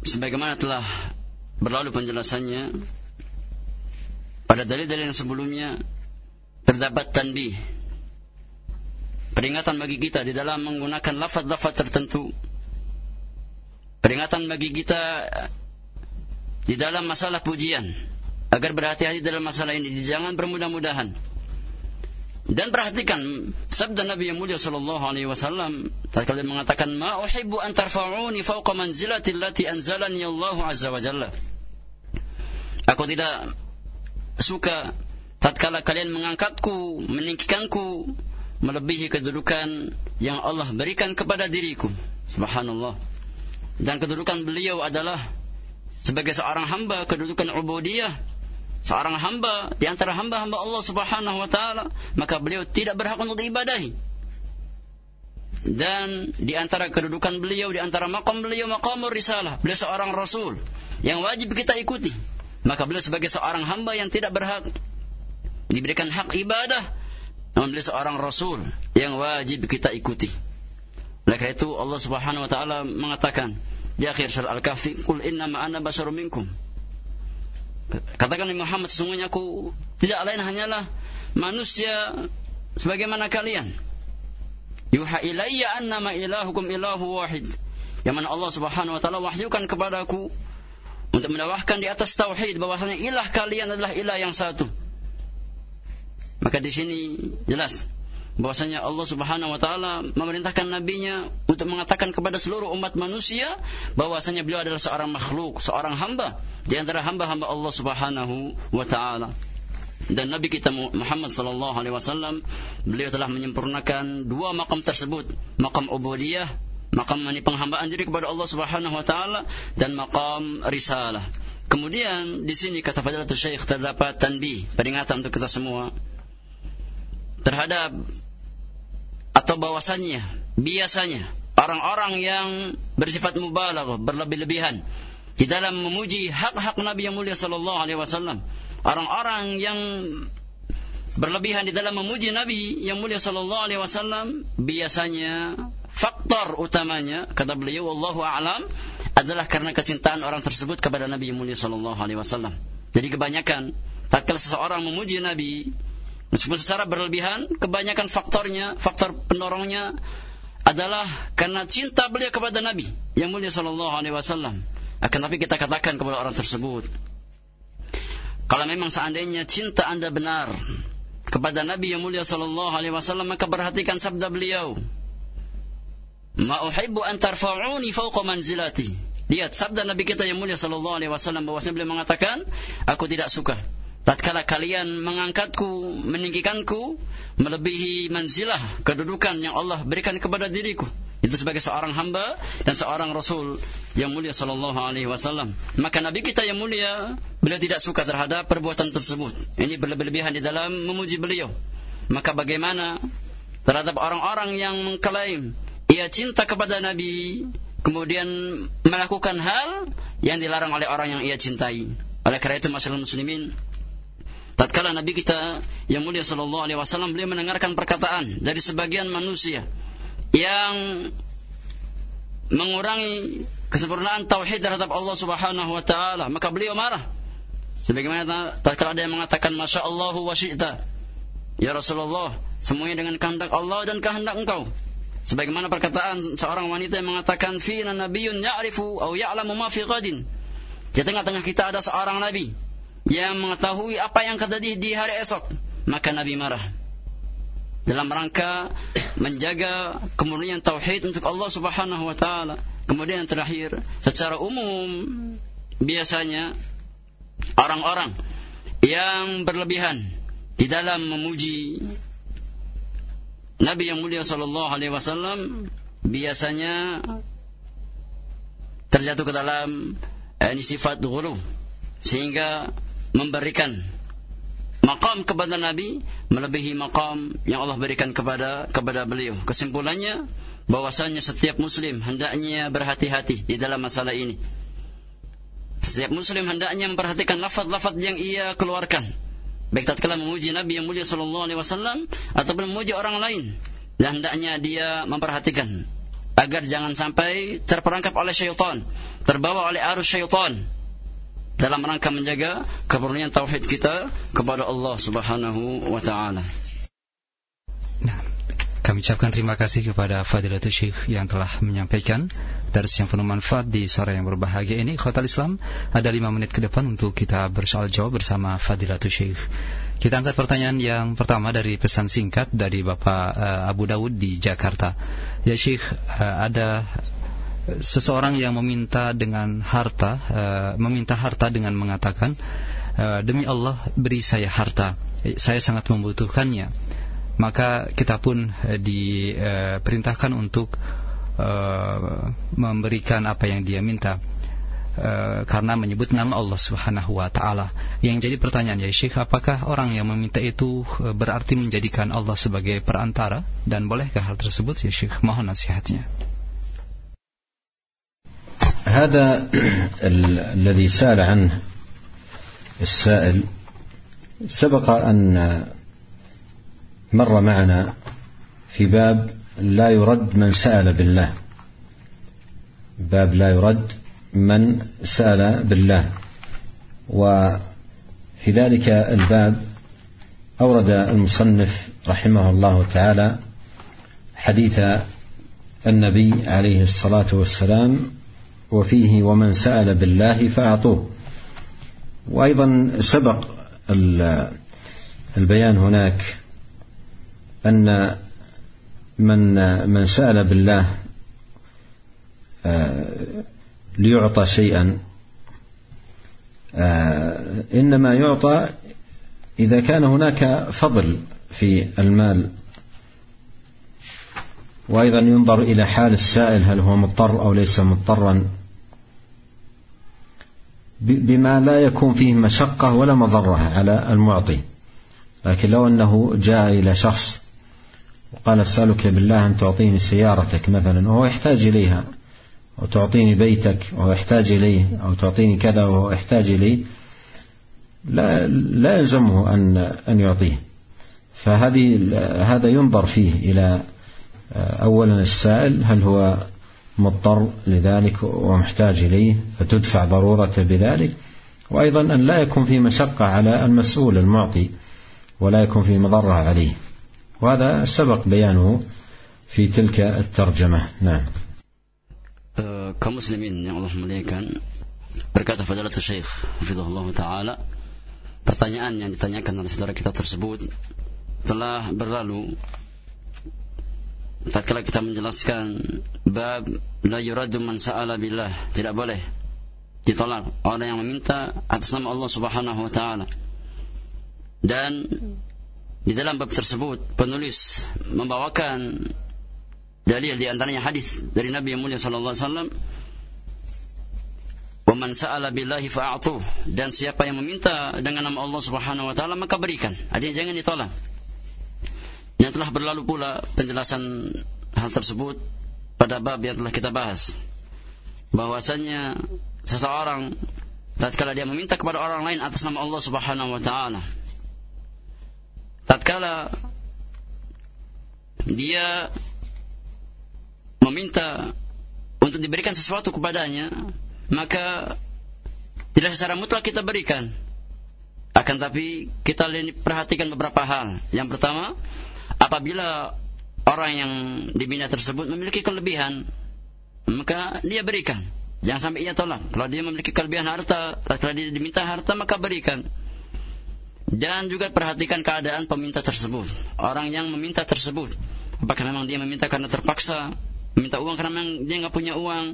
sebagaimana telah berlalu penjelasannya pada dalil-dalil yang sebelumnya, terdapat tanbih, peringatan bagi kita di dalam menggunakan lafaz-lafaz tertentu, peringatan bagi kita di dalam masalah pujian, agar berhati-hati dalam masalah ini, jangan bermudah-mudahan. Dan perhatikan sabda Nabi yang mulia sallallahu alaihi wasallam tatkala mengatakan, "Ma uhibbu an tarfa'uni fawqa manzilati allati anzalani Allah azza wa jalla." Aku tidak suka tatkala kalian mengangkatku, meninggikanku melebihi kedudukan yang Allah berikan kepada diriku. Subhanallah. Dan kedudukan beliau adalah sebagai seorang hamba, kedudukan ubudiyah, seorang hamba di antara hamba-hamba Allah Subhanahu wa taala, maka beliau tidak berhak untuk diibadahi. Dan di antara kedudukan beliau, di antara maqam beliau, maqamur risalah, beliau seorang rasul yang wajib kita ikuti. Maka beliau sebagai seorang hamba yang tidak berhak diberikan hak ibadah, namun beliau seorang rasul yang wajib kita ikuti. Oleh karena itu Allah Subhanahu wa taala mengatakan di akhir surah Al-Kahfi, "Qul innama ana basyarum minkum." Katakan Muhammad, sesungguhnya aku tidak lain hanyalah manusia sebagaimana kalian. Yuha ilayya annama ilahukum ilahu wahid. Yang mana Allah Subhanahu wa taala wahyukan kepadaku untuk mendakwahkan di atas tauhid, bahwasanya ilah kalian adalah ilah yang satu. Maka di sini jelas bahwasanya Allah Subhanahu wa taala memerintahkan nabinya untuk mengatakan kepada seluruh umat manusia bahwasanya beliau adalah seorang makhluk, seorang hamba di antara hamba-hamba Allah Subhanahu wa taala. Dan Nabi kita Muhammad sallallahu alaihi wasallam, beliau telah menyempurnakan dua makam tersebut, makam ubudiyah, makam penghambaan diri kepada Allah Subhanahu wa taala, dan makam risalah. Kemudian di sini kata Fadilatul Syekh terdapat tanbih, peringatan untuk kita semua terhadap atau bahwasannya biasanya orang-orang yang bersifat mubalaghah, berlebih-lebihan di dalam memuji hak-hak Nabi yang mulia sallallahu alaihi wasallam, orang-orang yang berlebihan di dalam memuji Nabi yang mulia sallallahu alaihi wasallam, biasanya faktor utamanya kata beliau wallahu a'lam adalah karena kecintaan orang tersebut kepada Nabi yang mulia sallallahu alaihi wasallam. Jadi kebanyakan tatkala seseorang memuji Nabi meskipun secara berlebihan, kebanyakan faktornya, faktor pendorongnya adalah karena cinta beliau kepada Nabi yang mulia sallallahu alaihi wasallam. Akan tapi kita katakan kepada orang tersebut, kalau memang seandainya cinta Anda benar kepada Nabi yang mulia sallallahu alaihi wasallam, maka perhatikan sabda beliau, "Ma uhibbu an tarfa'uni fawqa manzilati." Lihat sabda Nabi kita yang mulia sallallahu alaihi wasallam, bahwasanya beliau mengatakan, aku tidak suka tatkala kalian mengangkatku, meninggikanku melebihi manzilah, kedudukan yang Allah berikan kepada diriku, itu sebagai seorang hamba dan seorang rasul yang mulia sallallahu alaihi wasallam. Maka Nabi kita yang mulia, beliau tidak suka terhadap perbuatan tersebut. Ini berlebihan di dalam memuji beliau. Maka bagaimana terhadap orang-orang yang mengklaim ia cinta kepada Nabi, kemudian melakukan hal yang dilarang oleh orang yang ia cintai. Oleh karena itu masyaallah muslimin, tatkala Nabi kita yang mulia sallallahu alaihi wasallam beliau mendengarkan perkataan dari sebagian manusia yang mengurangi kesempurnaan tauhid terhadap Allah Subhanahu wa taala, maka beliau marah. Sebagaimana tatkala ada yang mengatakan masyaallah wa syi'ta, ya Rasulullah, semuanya dengan kehendak Allah dan kehendak engkau. Sebagaimana perkataan seorang wanita yang mengatakan fina nabiyyun ya'rifu aw ya'lamu ma fi ghadin. Di tengah-tengah kita ada seorang nabi yang mengetahui apa yang terjadi di hari esok. Maka Nabi marah dalam rangka menjaga kemurnian tauhid untuk Allah Subhanahu wa taala. Kemudian yang terakhir, secara umum biasanya orang-orang yang berlebihan di dalam memuji Nabi yang mulia sallallahu alaihi wasallam biasanya terjatuh ke dalam ini sifat ghulu, sehingga memberikan maqam kepada Nabi melebihi maqam yang Allah berikan kepada kepada beliau. Kesimpulannya bahwasanya setiap muslim hendaknya berhati-hati di dalam masalah ini. Setiap muslim hendaknya memperhatikan lafaz-lafaz yang ia keluarkan, baik tatkala memuji Nabi yang mulia sallallahu alaihi wasallam ataupun memuji orang lain. Dan hendaknya dia memperhatikan agar jangan sampai terperangkap oleh syaitan, terbawa oleh arus syaitan, dalam rangka menjaga kemurnian tauhid kita kepada Allah Subhanahu wa taala. Nah, kami ucapkan terima kasih kepada Fadilatul Syekh yang telah menyampaikan dars yang penuh manfaat di sore yang berbahagia ini. Ikhwatal Islam, ada lima menit ke depan untuk kita bersoal jawab bersama Fadilatul Syekh. Kita angkat pertanyaan yang pertama dari pesan singkat dari Bapak uh, Abu Dawud di Jakarta. Ya Syekh, uh, ada seseorang yang meminta dengan harta, uh, meminta harta dengan mengatakan, uh, demi Allah beri saya harta, saya sangat membutuhkannya. Maka kita pun uh, diperintahkan uh, untuk uh, memberikan apa yang dia minta, uh, karena menyebut nama Allah Subhanahu wa taala. Yang jadi pertanyaan ya Syekh, apakah orang yang meminta itu uh, berarti menjadikan Allah sebagai perantara, dan bolehkah hal tersebut ya Syekh? Mohon nasihatnya. هذا الذي سأل عنه السائل سبق أن مر معنا في باب لا يرد من سأل بالله، باب لا يرد من سأل بالله. وفي ذلك الباب أورد المصنف رحمه الله تعالى حديث النبي عليه الصلاة والسلام وفيه ومن سأل بالله فأعطوه. وأيضا سبق البيان هناك أن من من سأل بالله ليعطى شيئا إنما يعطى إذا كان هناك فضل في المال. وأيضا ينظر إلى حال السائل، هل هو مضطر أو ليس مضطرا، بما لا يكون فيه مشقة ولا مضرة على المعطي. لكن لو أنه جاء إلى شخص وقال أسألك بالله أن تعطيني سيارتك مثلا وهو يحتاج إليها، أو تعطيني بيتك وهو يحتاج إليه، أو تعطيني كذا وهو يحتاج إليه، لا لا يلزمه أن أن يعطيه. فهذه هذا ينظر فيه إلى أولا السائل هل هو مضطر لذلك ومحتاج إليه فتدفع ضرورة بذلك، وأيضا أن لا يكون في مشقة على المسؤول المعطي ولا يكون في مضرة عليه. وهذا سبق بيانه في تلك الترجمة. نعم. kaum muslimin yang Allah muliakan, berkata Fadilatul Syekh hafizahullah taala, pertanyaan yang ditanyakan oleh saudara kita tersebut telah berlalu tatkala kita menjelaskan bab la yuradu man sa'ala billah, tidak boleh ditolak orang yang meminta atas nama Allah Subhanahu wa taala. Dan di dalam bab tersebut penulis membawakan dalil di antaranya hadis dari Nabi yang mulia sallallahu alaihi wasallam, wa man sa'ala billahi fa'atuh, dan siapa yang meminta dengan nama Allah Subhanahu wa taala maka berikan, artinya jangan ditolak. Yang telah berlalu pula penjelasan hal tersebut pada bab yang telah kita bahas, bahwasanya seseorang tatkala dia meminta kepada orang lain atas nama Allah Subhanahu wa taala, tatkala dia meminta untuk diberikan sesuatu kepadanya, maka tidak secara mutlak kita berikan. Akan tapi kita perhatikan beberapa hal. Yang pertama, apabila orang yang diminta tersebut memiliki kelebihan, maka dia berikan. Jangan sampai ia tolak. Kalau dia memiliki kelebihan harta, kalau dia diminta harta, maka berikan. Dan juga perhatikan keadaan peminta tersebut, orang yang meminta tersebut. Apakah memang dia meminta karena terpaksa, meminta uang karena memang dia nggak punya uang,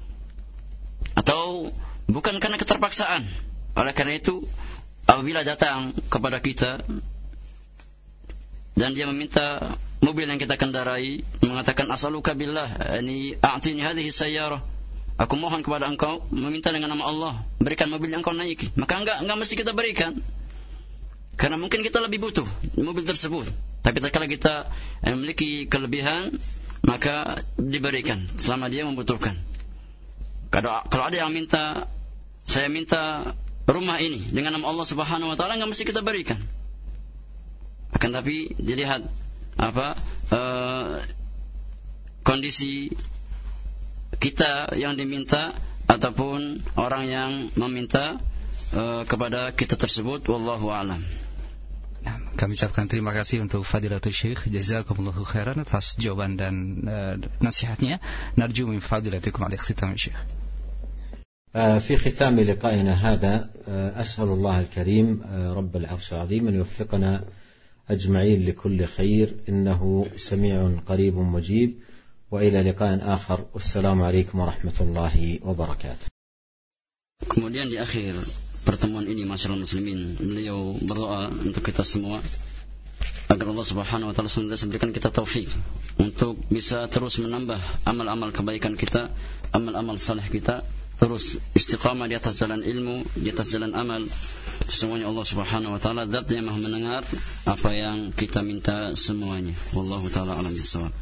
atau bukan karena keterpaksaan. Oleh karena itu, apabila datang kepada kita dan dia meminta mobil yang kita kendarai, mengatakan as'aluka billah, yani a'tini hadhihi sayyarah, aku mohon kepada engkau, meminta dengan nama Allah, berikan mobil yang engkau naiki, maka enggak enggak mesti kita berikan, karena mungkin kita lebih butuh mobil tersebut. Tapi tatkala kita memiliki kelebihan, maka diberikan selama dia membutuhkan. Kalau kalau ada yang minta, saya minta rumah ini dengan nama Allah Subhanahu wa taala, enggak mesti kita berikan. Akan tapi dilihat apa uh, kondisi kita yang diminta ataupun orang yang meminta uh, kepada kita tersebut. Wallahu a'lam. Nah, kami ucapkan terima kasih untuk Fadilatul Syekh, jazakumullahu khairan atas jawaban dan uh, nasihatnya. Narju min fadilatikum al-ikhtitam Syekh. في ختام لقائنا هذا أسأل الله الكريم رب العرش العظيم أن يوفقنا أجمعين لكل خير إنه سميع قريب مجيب وإلى لقاء آخر والسلام عليكم ورحمة الله وبركاته. Kemudian di akhir pertemuan ini masyarakat muslimin, beliau berdoa untuk kita semua agar Allah Subhanahu wa taala senantiasa berikan kita taufik untuk bisa terus menambah amal-amal kebaikan kita, amal-amal saleh kita, terus istiqamah di atas jalan ilmu, di atas jalan amal. Semuanya Allah Subhanahu wa taala zat yang Maha mendengar apa yang kita minta semuanya. Wallahu taala alam bisawab.